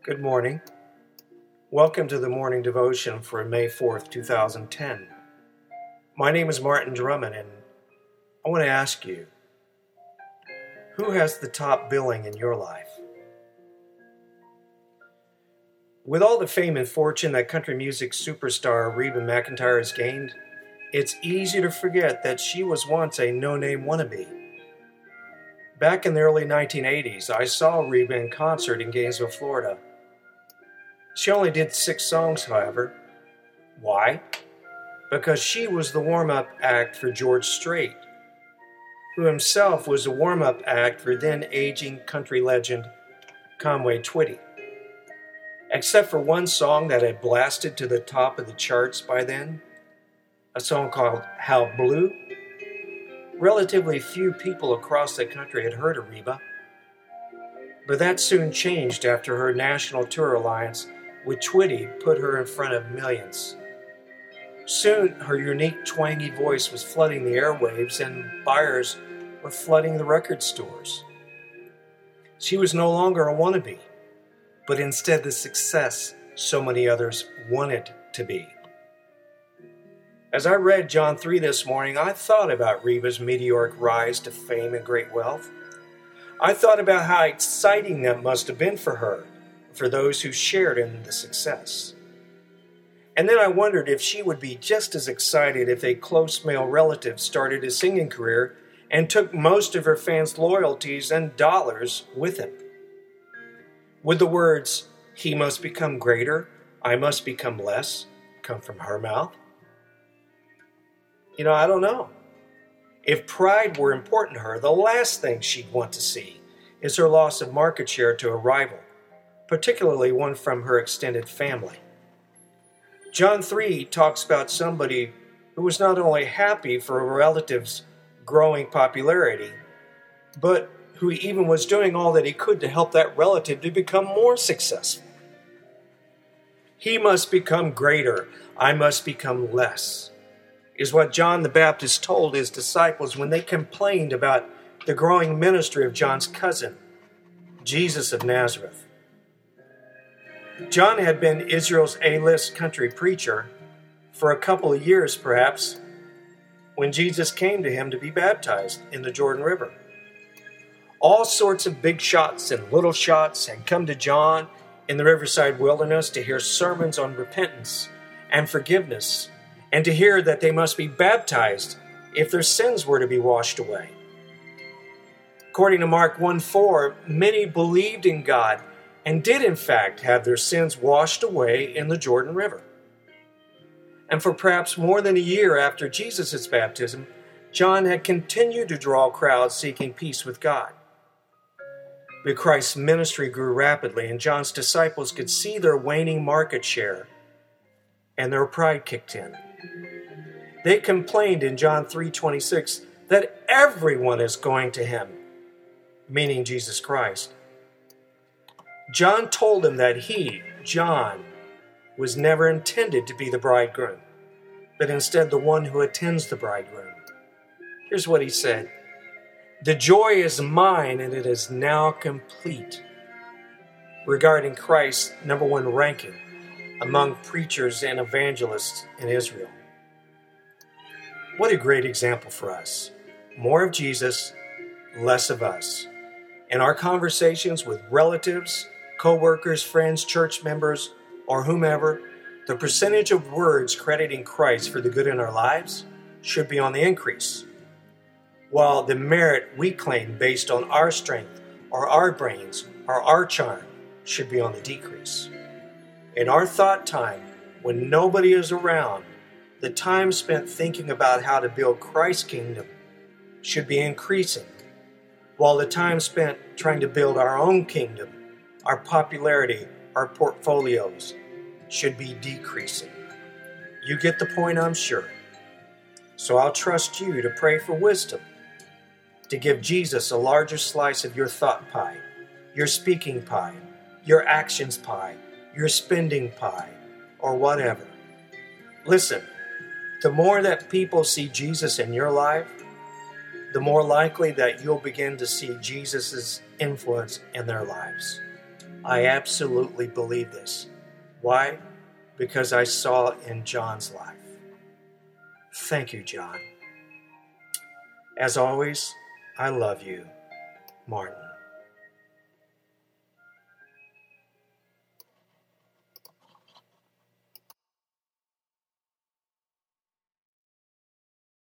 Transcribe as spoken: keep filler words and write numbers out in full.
Good morning. Welcome to the morning devotion for May fourth, two thousand ten. My name is Martin Drummond, and I want to ask you, who has the top billing in your life? With all the fame and fortune that country music superstar Reba McEntire has gained, it's easy to forget that she was once a no-name wannabe. Back in the early nineteen eighties, I saw Reba in concert in Gainesville, Florida. She only did six songs, however. Why? Because she was the warm-up act for George Strait, who himself was the warm-up act for then-aging country legend Conway Twitty. Except for one song that had blasted to the top of the charts by then, a song called How Blue, relatively few people across the country had heard of Reba. But that soon changed after her national tour alliance with Twitty put her in front of millions. Soon, her unique twangy voice was flooding the airwaves and buyers were flooding the record stores. She was no longer a wannabe, but instead the success so many others wanted to be. As I read John three this morning, I thought about Reba's meteoric rise to fame and great wealth. I thought about how exciting that must have been for her, for those who shared in the success. And then I wondered if she would be just as excited if a close male relative started a singing career and took most of her fans' loyalties and dollars with him. Would the words, "He must become greater, I must become less," come from her mouth? You know, I don't know. If pride were important to her, the last thing she'd want to see is her loss of market share to a rival, particularly one from her extended family. John three talks about somebody who was not only happy for a relative's growing popularity, but who even was doing all that he could to help that relative to become more successful. He must become greater, I must become less, is what John the Baptist told his disciples when they complained about the growing ministry of John's cousin, Jesus of Nazareth. John had been Israel's A-list country preacher for a couple of years, perhaps, when Jesus came to him to be baptized in the Jordan River. All sorts of big shots and little shots had come to John in the Riverside Wilderness to hear sermons on repentance and forgiveness, and to hear that they must be baptized if their sins were to be washed away. According to Mark one four, many believed in God and did in fact have their sins washed away in the Jordan River. And for perhaps more than a year after Jesus' baptism, John had continued to draw crowds seeking peace with God. But Christ's ministry grew rapidly, and John's disciples could see their waning market share, and their pride kicked in. They complained in John three twenty-six that everyone is going to him, meaning Jesus Christ. John told them that he, John, was never intended to be the bridegroom, but instead the one who attends the bridegroom. Here's what he said: "The joy is mine, and it is now complete," regarding Christ's number one ranking among preachers and evangelists in Israel. What a great example for us. More of Jesus, less of us. In our conversations with relatives, co-workers, friends, church members, or whomever, the percentage of words crediting Christ for the good in our lives should be on the increase, while the merit we claim based on our strength or our brains or our charm should be on the decrease. In our thought time, when nobody is around, the time spent thinking about how to build Christ's kingdom should be increasing, while the time spent trying to build our own kingdom, our popularity, our portfolios, should be decreasing. You get the point, I'm sure. So I'll trust you to pray for wisdom, to give Jesus a larger slice of your thought pie, your speaking pie, your actions pie, your spending pie, or whatever. Listen, the more that people see Jesus in your life, the more likely that you'll begin to see Jesus' influence in their lives. I absolutely believe this. Why? Because I saw it in John's life. Thank you, John. As always, I love you, Martin.